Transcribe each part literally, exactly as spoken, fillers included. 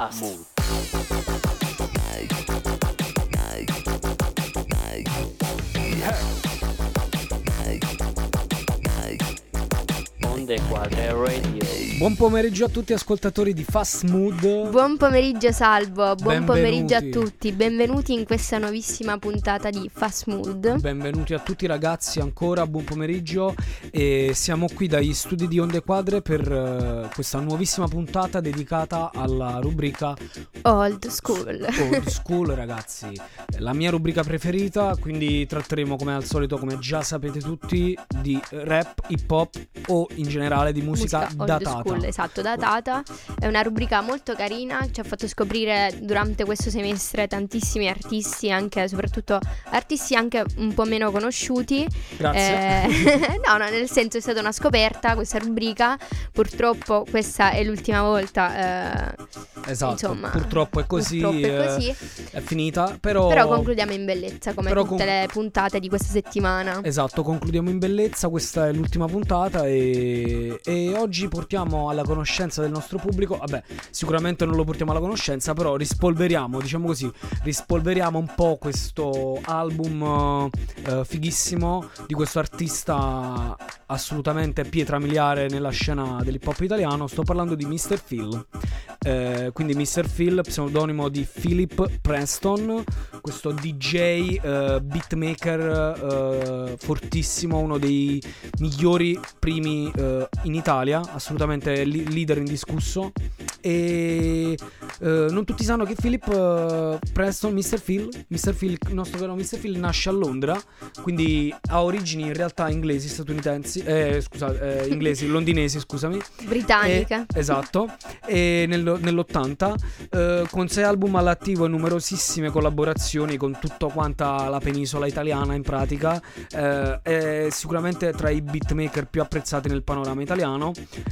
Fast. Onde Quadre Radio. Buon pomeriggio a tutti ascoltatori di Fast Mood. Buon pomeriggio Salvo, buon Benvenuti. pomeriggio a tutti. Benvenuti in questa nuovissima puntata di Fast Mood. Benvenuti a tutti ragazzi, ancora buon pomeriggio. E siamo qui dagli studi di Onde Quadre per uh, questa nuovissima puntata dedicata alla rubrica Old School. Old School ragazzi, la mia rubrica preferita. Quindi tratteremo come al solito, come già sapete tutti, di rap, hip hop o in generale di musica, musica old datata. School, esatto, datata. È una rubrica molto carina, ci ha fatto scoprire durante questo semestre tantissimi artisti, anche soprattutto artisti anche un po' meno conosciuti. Grazie. Eh, no, no, nel senso è stata una scoperta questa rubrica. Purtroppo questa è l'ultima volta. Eh, Esatto, insomma, purtroppo è così, purtroppo è, così. Eh, è finita, però... Però concludiamo in bellezza come però tutte con... le puntate di questa settimana. Esatto, concludiamo in bellezza, questa è l'ultima puntata e... e oggi portiamo alla conoscenza del nostro pubblico, vabbè, sicuramente non lo portiamo alla conoscenza, però rispolveriamo, diciamo così, rispolveriamo un po' questo album uh, fighissimo di questo artista assolutamente pietra miliare nella scena dell'hip hop italiano. Sto parlando di mister Phil. Eh, quindi mister Phil, pseudonimo di Philip Preston, questo D J, uh, beatmaker uh, fortissimo, uno dei migliori primi uh, in Italia, assolutamente li- leader indiscusso. E uh, non tutti sanno che Philip uh, Preston, mister Phil, mister Phil, il nostro vero mister Phil nasce a Londra, quindi ha origini in realtà inglesi, statunitensi, eh, scusa, eh, inglesi, londinesi, scusami. Britannica. E, esatto. E nel nell'ottanta eh, con sei album all'attivo e numerosissime collaborazioni con tutta quanta la penisola italiana in pratica, eh, è sicuramente tra i beatmaker più apprezzati nel panorama italiano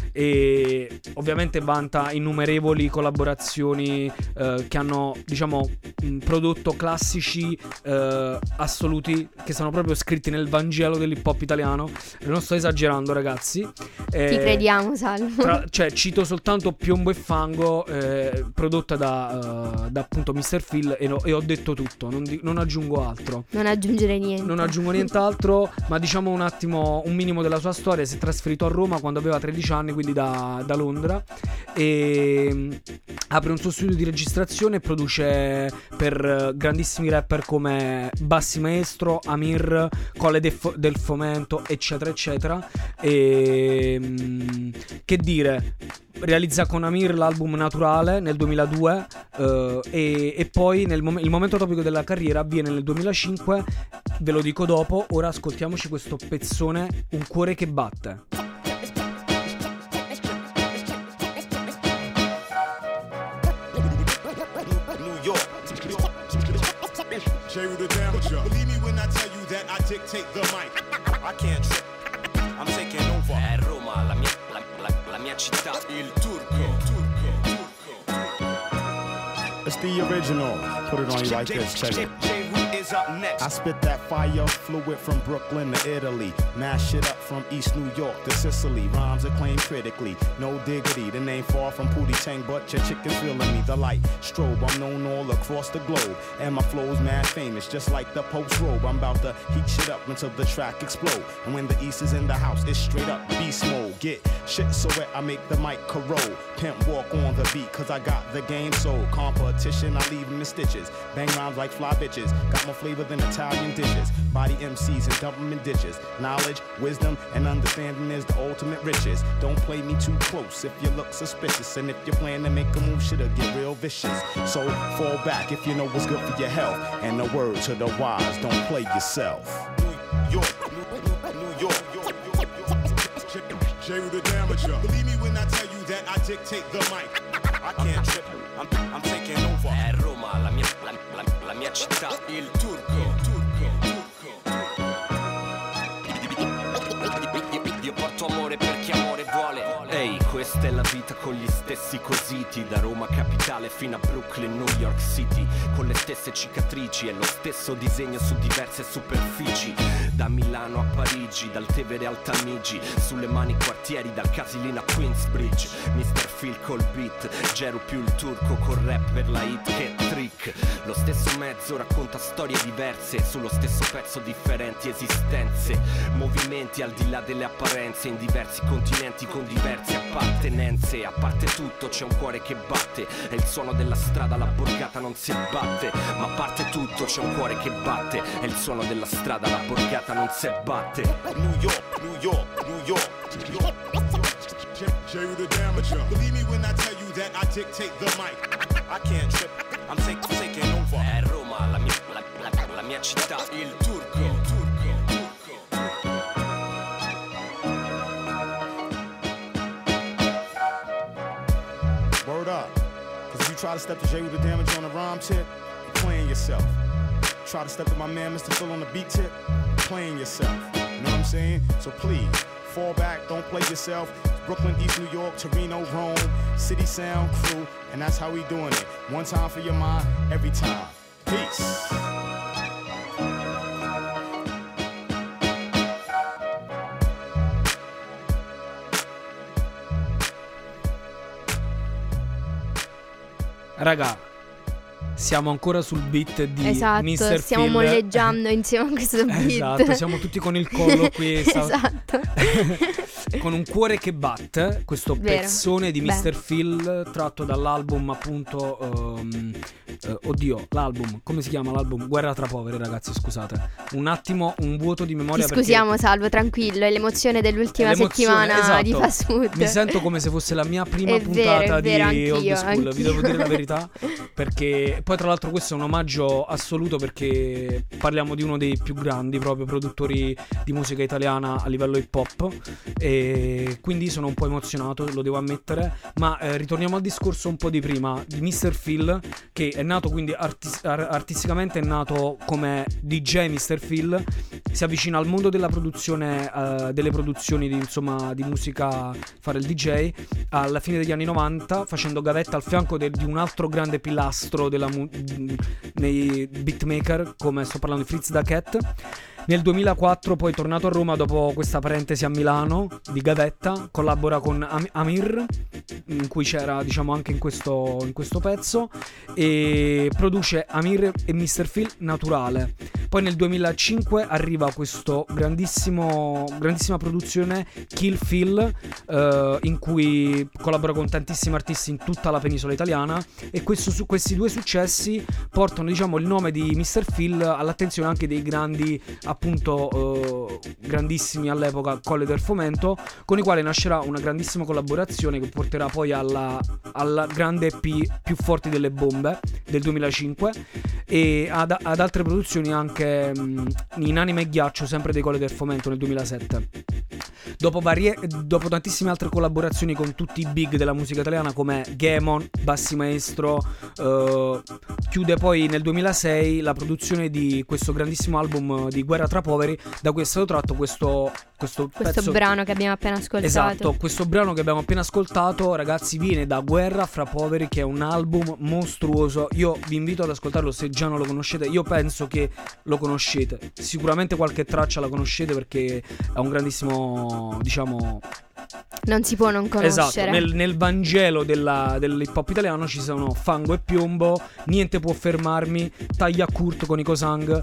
e ovviamente vanta innumerevoli collaborazioni eh, che hanno, diciamo, mh, prodotto classici eh, assoluti che sono proprio scritti nel Vangelo dell'hip hop italiano. Non sto esagerando ragazzi, eh, Ti crediamo Salvo. tra, cioè cito soltanto Piombo e Fango, Eh, prodotta da, uh, da appunto mister Phil e, no, e ho detto tutto, non, di, non aggiungo altro. Non aggiungere niente. Non aggiungo nient'altro, ma diciamo un attimo, un minimo della sua storia. Si è trasferito a Roma quando aveva tredici anni, quindi da, da Londra, e um, apre un suo studio di registrazione e produce per uh, grandissimi rapper come Bassi Maestro, Amir, Colle de Fo- del Fomento, eccetera eccetera. E um, che dire, realizza con Amir l'album Naturale nel duemiladue, uh, e, e poi nel mom- il momento topico della carriera avviene nel duemilacinque. Ve lo dico dopo, ora ascoltiamoci questo pezzone, Un cuore che batte. Believe me when I tell you that I dictate the mic. I can't trip. I'm taking over. È Roma, la mia, la, la, la mia città. Il turco. Il turco. It's the original. Put it on you like this. Check it. Is up next. I spit that fire fluid from Brooklyn to Italy. Mash it up from East New York to Sicily. Rhymes acclaimed critically. No diggity. The name far from Pootie Tang, but your chicken feeling me. The light strobe. I'm known all across the globe. And my flow's mad famous, just like the Pope's robe. I'm about to heat shit up until the track explode. And when the East is in the house, it's straight up beast mode. Get shit so wet, I make the mic corrode. Pimp walk on the beat, cause I got the game sold. Competition, I leave them in stitches. Bang rhymes like fly bitches. Got more flavor than Italian dishes. Body M Cs and dump them in ditches. Knowledge, wisdom, and understanding is the ultimate riches. Don't play me too close if you look suspicious. And if you plan to make a move, shit'll get real vicious. So fall back if you know what's good for your health. And the word to the wise, don't play yourself. New York. New York. J. the Damager. Believe me when I tell you that I dictate the mic. I can't trip. I'm, I'm taking over. È Roma, la mia, la, la, la mia città. Il turco. Il turco. Io porto amore per chi amore vuole. Ehi, Questa è la vita con gli stessi quesiti, da Roma capitale fino a Brooklyn, New York City, con le stesse cicatrici e lo stesso disegno su diverse superfici, da Milano a Parigi, dal Tevere al Tamigi, sulle mani quartieri, dal Casilino a Queensbridge. mister Phil col beat, Geru più il turco col rap per la hit che trick. Lo stesso mezzo racconta storie diverse, sullo stesso pezzo differenti esistenze, movimenti al di là delle apparenze, in diversi continenti con diverse appartenenze. A parte tutto c'è un cuore che batte, è il suono della strada, la borgata non si batte. Ma a parte tutto c'è un cuore che batte, è il suono della strada, la borgata non si batte. New York, New York, New York, New York. Jerry the Damager. Believe me when I tell you that I dictate the mic. I can't trip, I'm take, taking over. È Roma, la mia, la, la, la mia città, il turco, il turco, il turco. Word up. Cause if you try to step to Jerry the Damager on the rhyme tip, you're playing yourself. Try to step to my man Mister Phil on the beat tip, you're playing yourself. You know what I'm saying? So please, fall back, don't play yourself. Brooklyn, East New York, Torino, Rome, City Sound Crew, and that's how we doing it. One time for your mind, every time. Peace. Raga, siamo ancora sul beat di Esatto, mister stiamo Phil. molleggiando insieme a questo beat. Esatto, siamo tutti con il collo qui. Esatto. Con un cuore che batte, questo Vero. pezzone di Beh. mister Phil tratto dall'album appunto um, eh, oddio, l'album, come si chiama l'album? Guerra tra poveri, ragazzi, scusate. Un attimo, un vuoto di memoria. Ti scusiamo, perché Salvo, tranquillo, è l'emozione dell'ultima è l'emozione, settimana esatto. di Fast Food. Mi sento come se fosse la mia prima È puntata vero, è vero, di anch'io, Old School, vi anch'io. devo dire la verità. Perché poi tra l'altro questo è un omaggio assoluto, perché parliamo di uno dei più grandi proprio produttori di musica italiana a livello hip hop, e quindi sono un po' emozionato, lo devo ammettere. Ma eh, ritorniamo al discorso un po' di prima di mister Phil, che è nato quindi artis- ar- artisticamente è nato come D J. mister Phil si avvicina al mondo della produzione, eh, delle produzioni di, insomma, di musica, fare il D J alla fine degli anni novanta, facendo gavetta al fianco de- di un altro grande pilastro della mu- nei beatmaker, come sto parlando di Fritz da Cat. Nel duemilaquattro poi tornato a Roma dopo questa parentesi a Milano di gavetta, collabora con Am- Amir, in cui c'era diciamo anche in questo, in questo pezzo, e produce Amir e mister Phil Naturale. Poi nel duemilacinque arriva questo grandissimo grandissima produzione Kill Phil, eh, in cui collabora con tantissimi artisti in tutta la penisola italiana, e questo, su, questi due successi portano diciamo il nome di mister Phil all'attenzione anche dei grandi, appunto eh, grandissimi all'epoca Colle del Fomento, con i quali nascerà una grandissima collaborazione che porterà poi alla, alla grande E P Più forti delle bombe del duemilacinque, e ad, ad altre produzioni anche mh, in Anima e Ghiaccio, sempre dei Colle del Fomento, nel duemilasette. Dopo, varie, dopo tantissime altre collaborazioni con tutti i big della musica italiana come Gemon, Bassi Maestro, eh, chiude poi nel duemilasei la produzione di questo grandissimo album di Guerra tra poveri, da cui è stato tratto questo, questo, Questo pezzo. brano che abbiamo appena ascoltato. Esatto, questo brano che abbiamo appena ascoltato, ragazzi, viene da Guerra fra poveri, che è un album mostruoso. Io vi invito ad ascoltarlo se già non lo conoscete. Io penso che lo conoscete, sicuramente qualche traccia la conoscete, perché è un grandissimo, diciamo, Non si può non conoscere. esatto, nel, nel Vangelo della, dell'hip hop italiano ci sono Fango e Piombo, Niente può fermarmi, Taglia Kurt con i Cosang,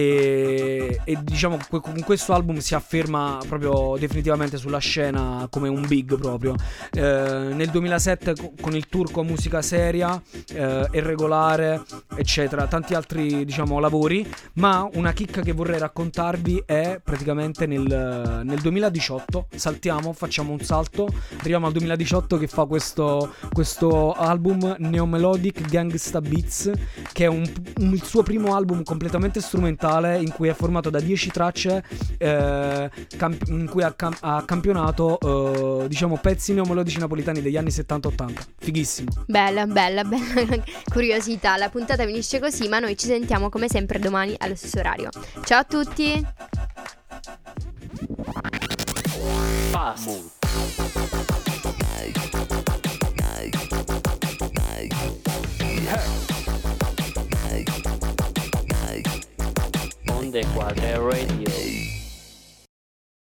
e, e diciamo que- con questo album si afferma proprio definitivamente sulla scena come un big proprio. Eh, nel duemilasette co- con il turco Musica Seria, eh, Irregolare, eccetera, tanti altri diciamo lavori. Ma una chicca che vorrei raccontarvi è praticamente nel, nel duemiladiciotto, saltiamo, facciamo un salto, arriviamo al duemiladiciotto, che fa questo, questo album Neomelodic Gangsta Beats, che è un, un, il suo primo album completamente strumentale, in cui è formato da dieci tracce, eh, camp- in cui ha, cam- ha campionato eh, diciamo pezzi neomelodici napoletani degli anni settanta ottanta. Fighissimo. Bella, bella, bella curiosità. La puntata finisce così, ma noi ci sentiamo come sempre domani allo stesso orario. Ciao a tutti. Fast. Quadre Radio.